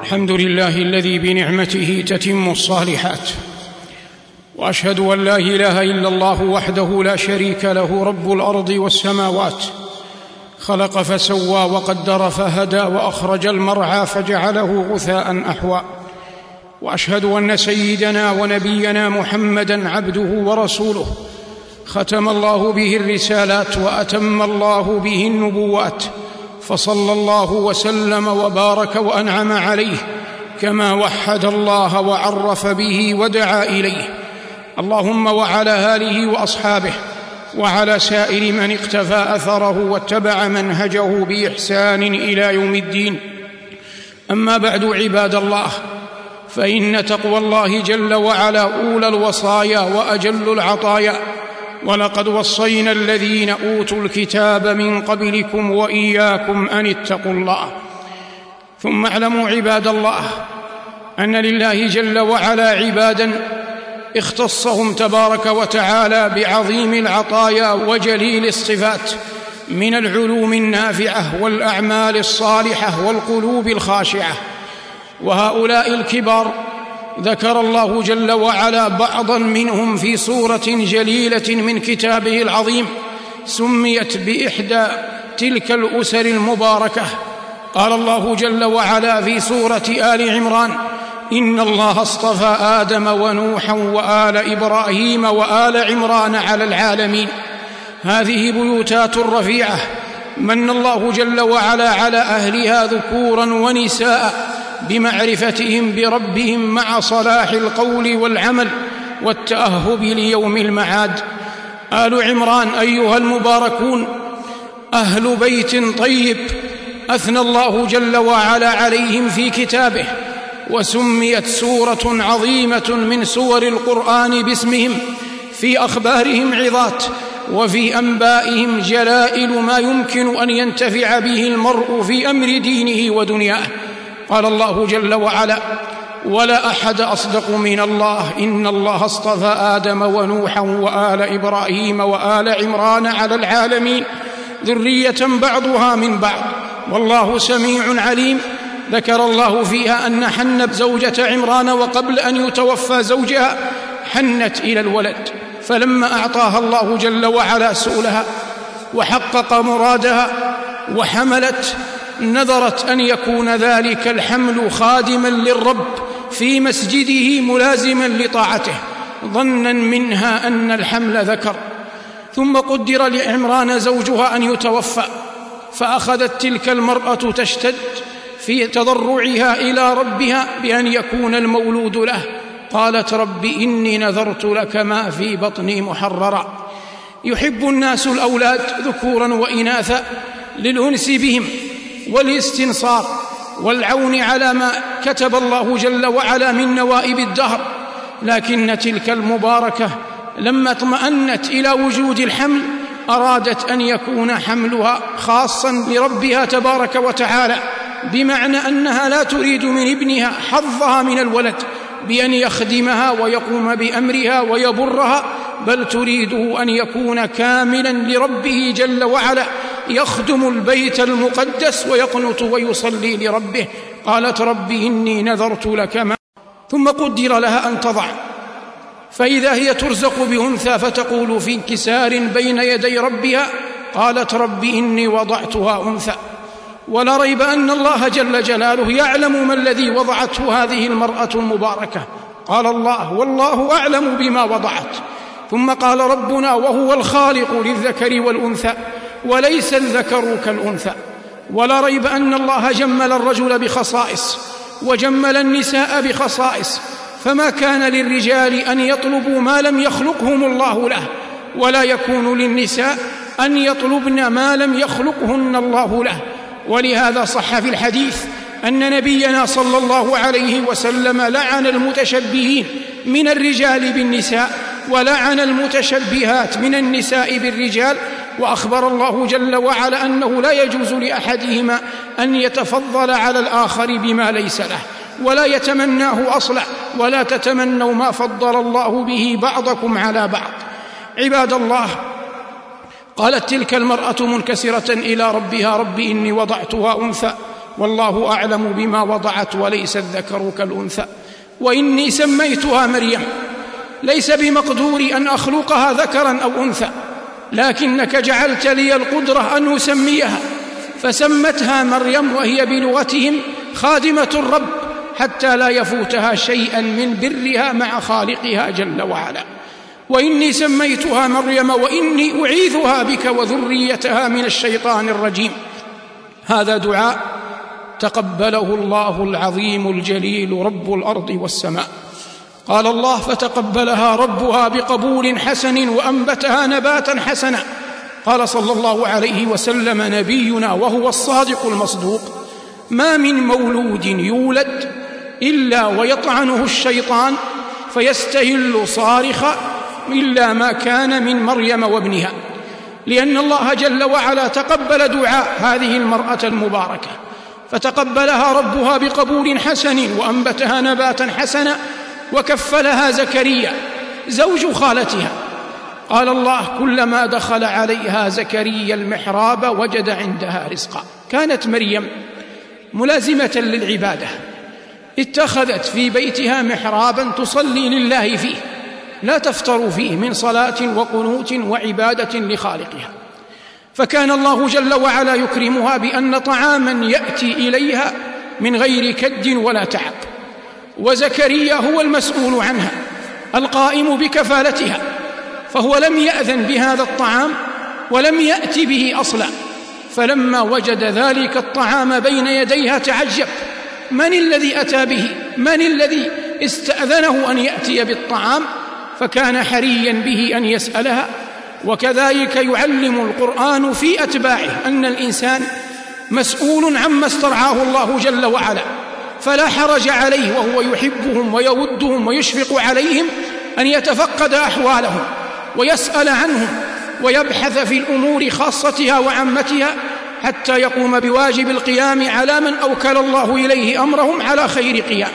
الحمد لله الذي بنعمته تتم الصالحات، وأشهد أن لا إله إلا الله وحده لا شريك له رب الأرض والسماوات، خلق فسوى وقدر فهدى وأخرج المرعى فجعله غثاء أحوى. وأشهد أن سيدنا ونبينا محمدًا عبده ورسوله، ختم الله به الرسالات وأتم الله به النبوات، فصلى الله وسلم وبارك وأنعم عليه كما وحد الله وعرف به ودعا إليه. اللهم وعلى آله وأصحابه وعلى سائر من اقتفى أثره واتبع منهجه بإحسان إلى يوم الدين. أما بعد، عباد الله، فإن تقوى الله جل وعلا أولى الوصايا وأجل العطايا، ولقد وصينا الذين أوتوا الكتاب من قبلكم وإياكم أن اتقوا الله. ثم اعلموا عباد الله أن لله جل وعلا عباداً اختصهم تبارك وتعالى بعظيم العطايا وجليل الصفات من العلوم النافعة والأعمال الصالحة والقلوب الخاشعة. وهؤلاء الكبار ذكر الله جل وعلا بعضا منهم في سورة جليلة من كتابه العظيم، سميت بإحدى تلك الأسر المباركة. قال الله جل وعلا في سورة آل عمران: إن الله اصطفى آدم ونوحا وآل إبراهيم وآل عمران على العالمين. هذه بيوتات رفيعة من الله جل وعلا على أهلها ذكورا ونساء بمعرفتهم بربهم مع صلاح القول والعمل والتأهب ليوم المعاد. آل عمران أيها المباركون أهل بيت طيب أثنى الله جل وعلا عليهم في كتابه، وسميت سورة عظيمة من سور القرآن باسمهم، في أخبارهم عظات وفي أنبائهم جلائل ما يمكن أن ينتفع به المرء في أمر دينه ودنياه. قال الله جل وعلا: ولا أحد أصدق من الله إن الله اصطفى آدم ونوحا وآل إبراهيم وآل عمران على العالمين ذرية بعضها من بعض والله سميع عليم. ذكر الله فيها أن حنت زوجة عمران وقبل أن يتوفى زوجها حنت إلى الولد، فلما أعطاها الله جل وعلا سؤلها وحقق مرادها وحملت، نذرت أن يكون ذلك الحمل خادما للرب في مسجده ملازما لطاعته، ظنا منها أن الحمل ذكر. ثم قدر لعمران زوجها أن يتوفى، فأخذت تلك المرأة تشتد في تضرعها إلى ربها بأن يكون المولود له. قالت: رب إني نذرت لك ما في بطني محررا. يحب الناس الأولاد ذكورا وإناثا للأنس بهم والاستنصار والعون على ما كتب الله جل وعلا من نوائب الدهر، لكن تلك المباركة لما اطمأنت إلى وجود الحمل أرادت أن يكون حملها خاصا لربها تبارك وتعالى، بمعنى أنها لا تريد من ابنها حظها من الولد بأن يخدمها ويقوم بأمرها ويبرها، بل تريده أن يكون كاملا لربه جل وعلا، يخدم البيت المقدس ويقنت ويصلي لربه. قالت: رب إني نذرت لك ما. ثم قدر لها أن تضع، فإذا هي ترزق بأنثى فتقول في انكسار بين يدي ربها: قالت: رب إني وضعتها أنثى. ولا ريب أن الله جل جلاله يعلم ما الذي وضعته هذه المرأة المباركة. قال الله: والله أعلم بما وضعت. ثم قال ربنا: وهو الخالق للذكر والأنثى وليس الذكر كالأنثى. ولا ريب أن الله جمل الرجل بخصائص وجمل النساء بخصائص، فما كان للرجال أن يطلبوا ما لم يخلقهم الله له، ولا يكون للنساء أن يطلبن ما لم يخلقهن الله له. ولهذا صح في الحديث أن نبينا صلى الله عليه وسلم لعن المتشبهين من الرجال بالنساء ولعن المتشبهات من النساء بالرجال. وأخبر الله جل وعلا أنه لا يجوز لأحدهما أن يتفضل على الآخر بما ليس له ولا يتمناه أصلا، ولا تتمنوا ما فضل الله به بعضكم على بعض. عباد الله، قالت تلك المرأة منكسرة إلى ربها: رب إني وضعتها أنثى والله أعلم بما وضعت وليس الذكر كالأنثى وإني سميتها مريم ليس بمقدوري أن أخلقها ذكرا أو أنثى لكنك جعلت لي القدرة أن أسميها، فسمتها مريم وهي بلغتهم خادمة الرب حتى لا يفوتها شيئا من برها مع خالقها جل وعلا. وإني سميتها مريم وإني أعيذها بك وذريتها من الشيطان الرجيم. هذا دعاء تقبله الله العظيم الجليل رب الأرض والسماء. قال الله: فتقبلها ربها بقبول حسن وأنبتها نباتا حسنا. قال صلى الله عليه وسلم نبينا وهو الصادق المصدوق: ما من مولود يولد إلا ويطعنه الشيطان فيستهل صارخا إلا ما كان من مريم وابنها، لأن الله جل وعلا تقبل دعاء هذه المرأة المباركة فتقبلها ربها بقبول حسن وأنبتها نباتا حسنا وكفلها زكريا زوج خالتها. قال الله: كلما دخل عليها زكريا المحراب وجد عندها رزقا. كانت مريم ملازمة للعبادة، اتخذت في بيتها محرابا تصلي لله فيه لا تفتر فيه من صلاة وقنوت وعبادة لخالقها، فكان الله جل وعلا يكرمها بأن طعاما يأتي إليها من غير كد ولا تعب، وزكريا هو المسؤول عنها القائم بكفالتها، فهو لم يأذن بهذا الطعام ولم يأتي به أصلا. فلما وجد ذلك الطعام بين يديها تعجب: من الذي أتى به؟ من الذي استأذنه أن يأتي بالطعام؟ فكان حريا به أن يسألها. وكذلك يعلم القرآن في أتباعه أن الإنسان مسؤول عما استرعاه الله جل وعلا، فلا حرج عليه وهو يحبهم ويودهم ويشفق عليهم أن يتفقد أحوالهم ويسأل عنهم ويبحث في الأمور خاصتها وعامتها حتى يقوم بواجب القيام على من أوكل الله إليه أمرهم على خير قيام.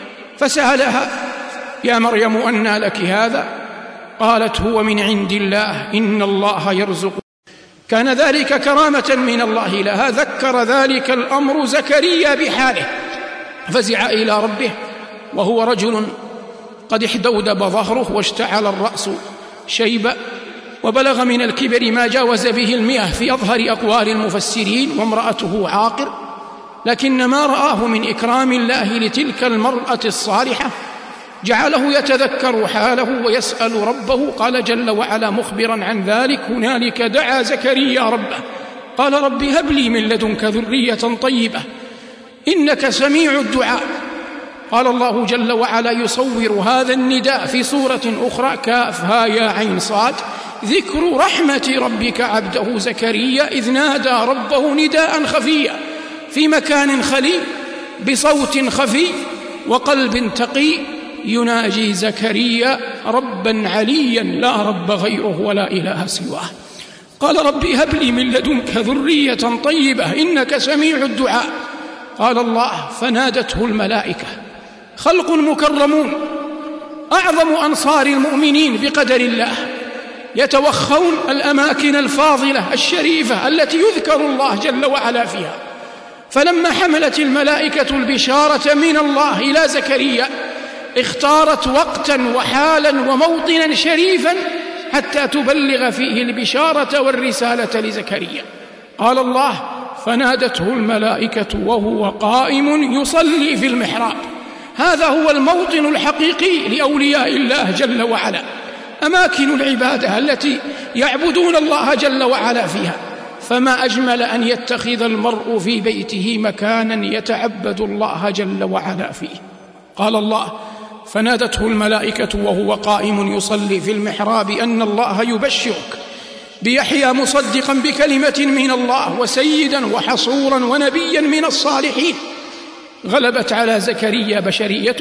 فسألها: يا مريم أنى لك هذا؟ قالت: هو من عند الله إن الله يرزق. كان ذلك كرامة من الله لها. ذكر ذلك الأمر زكريا بحاله فزع إلى ربه وهو رجل قد احدودب ظهره واشتعل الرأس شيبا وبلغ من الكبر ما جاوز به 100 في أظهر أقوال المفسرين، وامرأته عاقر، لكن ما رآه من إكرام الله لتلك المرأة الصالحة جعله يتذكر حاله ويسأل ربه. قال جل وعلا مخبرا عن ذلك: هنالك دعا زكريا ربه قال: رب هب لي من لدنك ذرية طيبة إنك سميع الدعاء. قال الله جل وعلا يصور هذا النداء في سورة أخرى: كافها يا عين صاد، ذكر رحمة ربك عبده زكريا إذ نادى ربه نداء خفيا في مكان خلي بصوت خفي وقلب تقي يناجي زكريا ربا عليا لا رب غيره ولا إله سواه. قال: رب هب لي من لدنك ذرية طيبة إنك سميع الدعاء. قال الله: فنادته الملائكة، خلق مكرمون أعظم أنصار المؤمنين بقدر الله، يتوخون الأماكن الفاضلة الشريفة التي يذكر الله جل وعلا فيها. فلما حملت الملائكة البشارة من الله إلى زكريا اختارت وقتا وحالا وموطنا شريفا حتى تبلغ فيه البشارة والرسالة لزكريا. قال الله: فنادته الملائكة وهو قائم يصلي في المحراب. هذا هو الموطن الحقيقي لأولياء الله جل وعلا، أماكن العبادة التي يعبدون الله جل وعلا فيها. فما أجمل أن يتخذ المرء في بيته مكانا يتعبد الله جل وعلا فيه. قال الله: فنادته الملائكة وهو قائم يصلي في المحراب أن الله يبشرك بيحيى مصدقا بكلمة من الله وسيدا وحصورا ونبيا من الصالحين. غلبت على زكريا بشريته،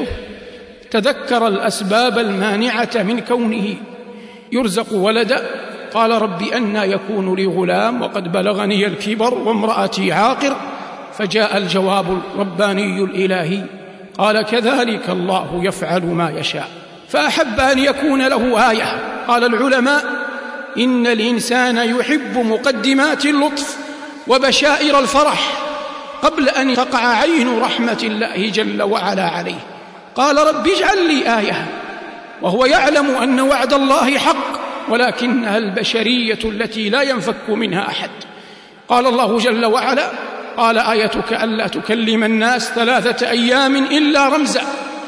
تذكر الأسباب المانعة من كونه يرزق ولدا. قال: رب أنى يكون لي غلام وقد بلغني الكبر وامرأتي عاقر. فجاء الجواب الرباني الإلهي: قال: كذلك الله يفعل ما يشاء. فأحب أن يكون له آية. قال العلماء: إن الإنسان يحب مقدمات اللطف وبشائر الفرح قبل أن تقع عين رحمة الله جل وعلا عليه قال رب اجعل لي آية، وهو يعلم أن وعد الله حق، ولكنها البشرية التي لا ينفك منها أحد. قال الله جل وعلا قال آيتك ألا تكلم الناس 3 أيام إلا رمزا،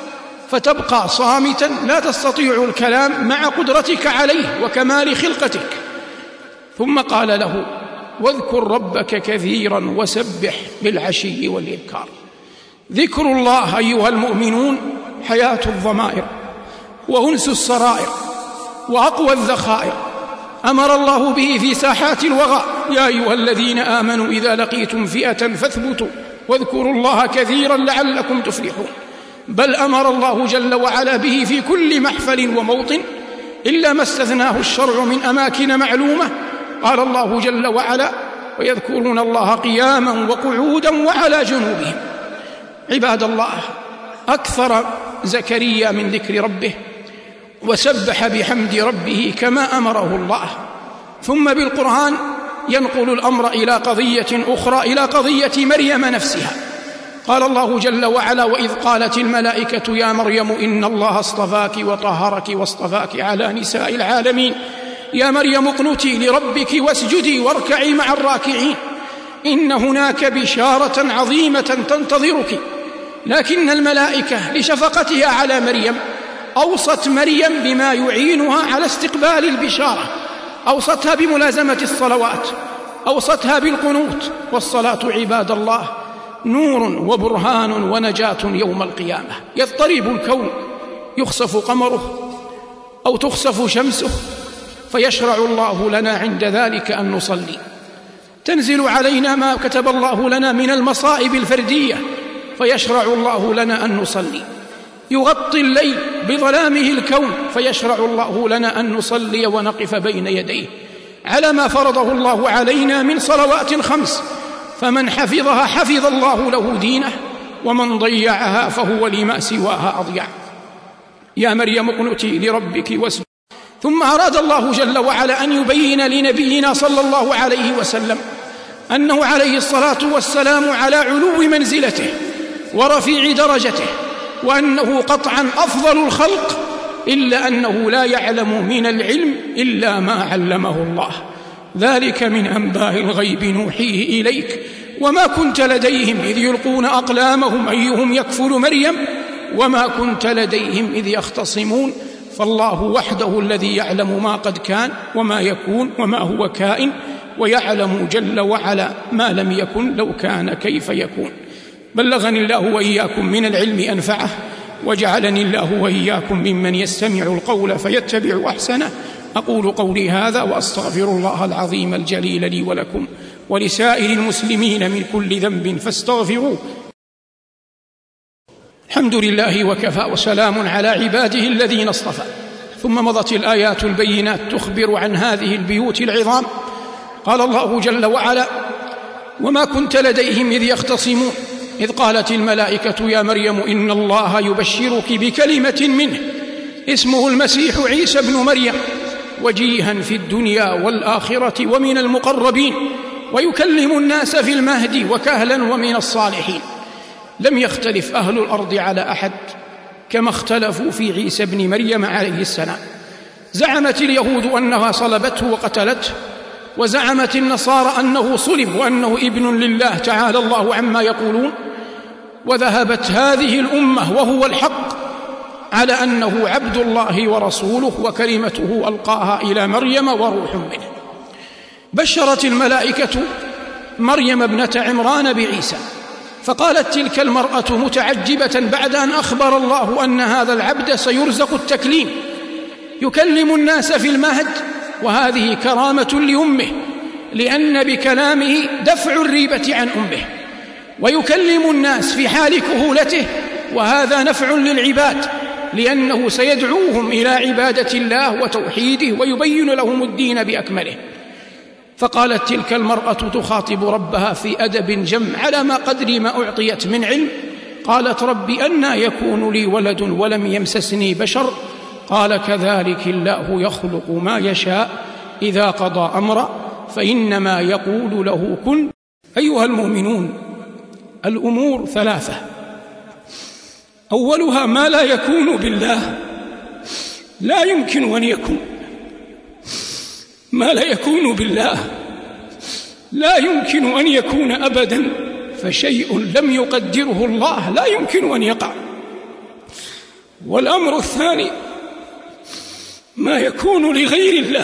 فتبقى صامتا لا تستطيع الكلام مع قدرتك عليه وكمال خلقتك. ثم قال له واذكر ربك كثيرا وسبح بالعشي والإبكار. ذكر الله أيها المؤمنون حياة الضمائر وأنس السرائر وأقوى الذخائر، أمر الله به في ساحات الوغى: يا أيها الذين آمنوا إذا لقيتم فئة فاثبتوا واذكروا الله كثيرا لعلكم تفلحون. بل أمر الله جل وعلا به في كل محفل وموطن إلا ما استثناه الشرع من أماكن معلومة. قال الله جل وعلا: ويذكرون الله قياما وقعودا وعلى جنوبهم. عباد الله، أكثر زكريا من ذكر ربه وسبح بحمد ربه كما أمره الله، ثم بالقرآن ينقل الأمر إلى قضية أخرى، إلى قضية مريم نفسها. قال الله جل وعلا: وإذ قالت الملائكة يا مريم إن الله اصطفاك وطهرك واصطفاك على نساء العالمين يا مريم اقنتي لربك واسجدي واركعي مع الراكعين إن هناك بشارة عظيمة تنتظرك. لكن الملائكة لشفقتها على مريم أوصت مريم بما يعينها على استقبال البشارة، أوصتها بملازمة الصلوات، أوصتها بالقنوت. والصلاة عباد الله نور وبرهان ونجاة يوم القيامة. يضطرب الكون، يخسف قمره أو تخسف شمسه، فيشرع الله لنا عند ذلك أن نصلي. تنزل علينا ما كتب الله لنا من المصائب الفردية، فيشرع الله لنا أن نصلي. يغطي الليل بظلامه الكون، فيشرع الله لنا أن نصلي ونقف بين يديه على ما فرضه الله علينا من صلوات 5. فمن حفظها حفظ الله له دينه، ومن ضيعها فهو لما سواها أضيع. يا مريم اقنتي لربك واسجدي. ثم أراد الله جل وعلا أن يبين لنبينا صلى الله عليه وسلم أنه عليه الصلاة والسلام على علو منزلته ورفيع درجته، وأنه قطعا أفضل الخلق، إلا أنه لا يعلم من العلم إلا ما علمه الله. ذلك من أنباء الغيب نوحيه إليك وما كنت لديهم إذ يلقون أقلامهم أيهم يكفل مريم وما كنت لديهم إذ يختصمون. فالله وحده الذي يعلم ما قد كان وما يكون وما هو كائن، ويعلم جل وعلا ما لم يكن لو كان كيف يكون. بلغني الله وإياكم من العلم أنفعه، وجعلني الله وإياكم ممن يستمع القول فيتبع أحسنه. أقول قولي هذا وأستغفر الله العظيم الجليل لي ولكم ولسائر المسلمين من كل ذنب فاستغفروه. الحمد لله وكفى، وسلام على عباده الذين اصطفى. ثم مضت الآيات البينات تخبر عن هذه البيوت العظام. قال الله جل وعلا: وما كنت لديهم إذ يختصمون إذ قالت الملائكة يا مريم إن الله يبشرك بكلمة منه اسمه المسيح عيسى ابن مريم وجيها في الدنيا والآخرة ومن المقربين ويكلم الناس في المهد وكهلا ومن الصالحين. لم يختلف أهل الأرض على أحد كما اختلفوا في عيسى ابن مريم عليه السلام. زعمت اليهود أنها صلبته وقتلته، وزعمت النصارى أنه صلب وأنه ابن لله تعالى الله عما يقولون. وذهبت هذه الأمة وهو الحق على أنه عبد الله ورسوله وكلمته ألقاها إلى مريم وروح منه. بشرت الملائكة مريم ابنة عمران بعيسى، فقالت تلك المرأة متعجبة بعد أن أخبر الله أن هذا العبد سيرزق التكليم يكلم الناس في المهد، وهذه كرامة لأمه لأن بكلامه دفع الريبة عن أمه، ويكلم الناس في حال كهولته، وهذا نفع للعباد لأنه سيدعوهم إلى عبادة الله وتوحيده ويبين لهم الدين بأكمله. فقالت تلك المرأة تخاطب ربها في أدب جم على ما قدر ما أعطيت من علم، قالت رب أنى يكون لي ولد ولم يمسسني بشر قال كذلك الله يخلق ما يشاء إذا قضى أمرا فإنما يقول له كن. أيها المؤمنون، الأمور ثلاثة: أولها ما لا يكون بالله لا يمكن أن يكون، ما لا يكون بالله لا يمكن أن يكون أبدا، فشيء لم يقدره الله لا يمكن أن يقع. والأمر الثاني ما يكون لغير الله،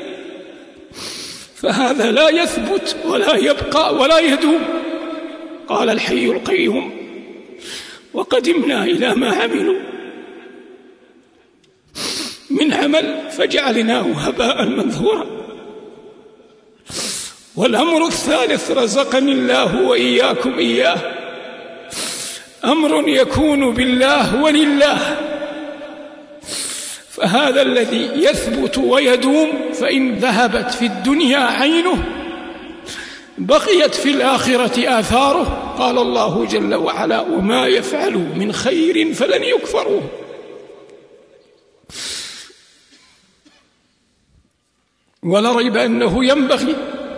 فهذا لا يثبت ولا يبقى ولا يدوم. قال الحي القيوم: وقدمنا إلى ما عملوا من عمل فجعلناه هباء منثورا. والأمر الثالث رزقني الله وإياكم إياه، أمر يكون بالله ولله، فهذا الذي يثبت ويدوم، فإن ذهبت في الدنيا عينه بقيت في الآخرة آثاره. قال الله جل وعلا: وما يفعلوا من خير فلن يكفروه. ولا ريب أنه ينبغي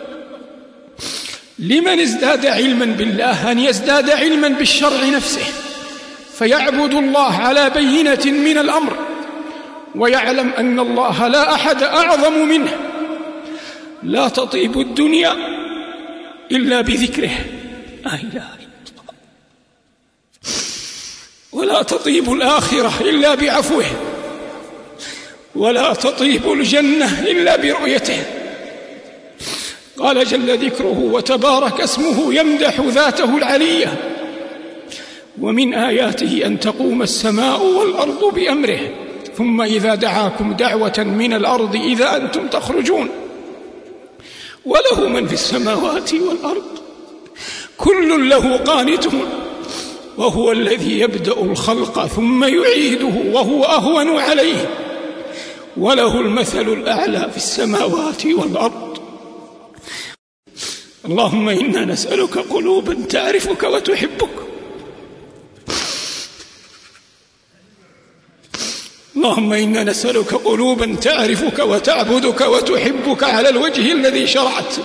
لمن ازداد علما بالله أن يزداد علما بالشرع نفسه، فيعبد الله على بينة من الأمر، ويعلم أن الله لا أحد أعظم منه. لا تطيب الدنيا إلا بذكره، لا إله إلا الله، ولا تطيب الآخرة إلا بعفوه، ولا تطيب الجنة إلا برؤيته. قال جل ذكره وتبارك اسمه يمدح ذاته العلية: ومن آياته أن تقوم السماء والأرض بأمره ثم إذا دعاكم دعوة من الأرض إذا أنتم تخرجون وله من في السماوات والأرض كل له قانتون وهو الذي يبدأ الخلق ثم يعيده وهو أهون عليه وله المثل الأعلى في السماوات والأرض. اللهم إنا نسألك قلوبا تعرفك وتحبك، اللهم إنا نسألك قلوبا تعرفك وتعبدك وتحبك على الوجه الذي شرعت.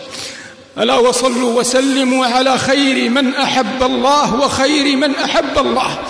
ألا وصلوا وسلموا على خير من أحب الله وخير من أحب الله.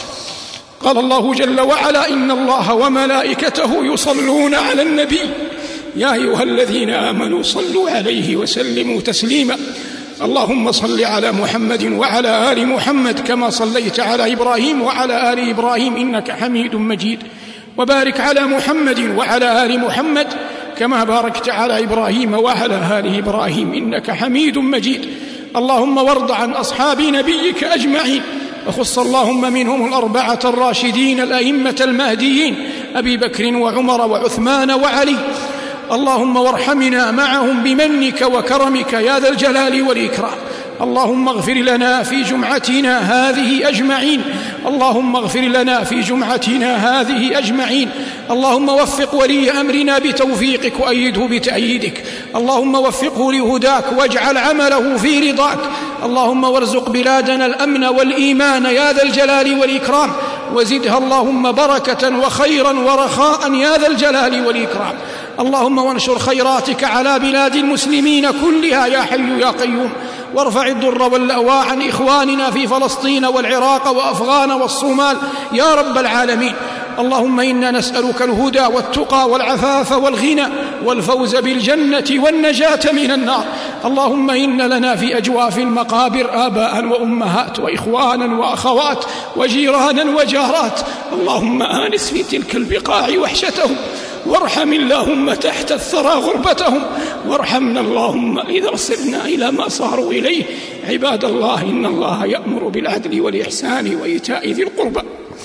قال الله جل وعلا: إن الله وملائكته يصلون على النبي يا أيها الذين آمنوا صلوا عليه وسلموا تسليما. اللهم صل على محمد وعلى آل محمد كما صليت على إبراهيم وعلى آل إبراهيم إنك حميد مجيد، وبارك على محمد وعلى آل محمد كما باركت على إبراهيم وعلى آل إبراهيم إنك حميد مجيد. اللهم وارض عن أصحاب نبيك أجمعين، وخص اللهم منهم الأربعة الراشدين الأئمة المهديين أبي بكر وعمر وعثمان وعلي. اللهم وارحمنا معهم بمنك وكرمك يا ذا الجلال والإكرام. اللهم اغفر لنا في جمعتنا هذه أجمعين، اللهم اغفر لنا في جمعتنا هذه أجمعين. اللهم وفق ولي أمرنا بتوفيقك وأيده بتأييدك، اللهم وفقه لهداك واجعل عمله في رضاك. اللهم وارزق بلادنا الأمن والإيمان يا ذا الجلال والإكرام، وزدها اللهم بركة وخيرا ورخاء يا ذا الجلال والإكرام. اللهم وانشر خيراتك على بلاد المسلمين كلها يا حي يا قيوم، وارفع الضر واللأواء عن إخواننا في فلسطين والعراق وأفغان والصومال يا رب العالمين. اللهم إنا نسألك الهدى والتقى والعفاف والغنى والفوز بالجنة والنجاة من النار. اللهم إن لنا في أجواف المقابر آباء وأمهات وإخوانا وأخوات وجيرانا وجارات، اللهم آنس في تلك البقاع وحشتهم، وارحم اللهم تحت الثرى غربتهم، وارحمنا اللهم إذا صرنا إلى ما صاروا إليه. عباد الله، إن الله يأمر بالعدل والإحسان وإيتاء ذي القربى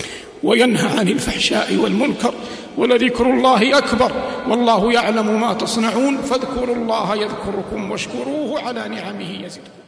وينهى عن الفحشاء والمنكر، ولذكر الله أكبر، والله يعلم ما تصنعون. فاذكروا الله يذكركم واشكروه على نعمه يزدكم.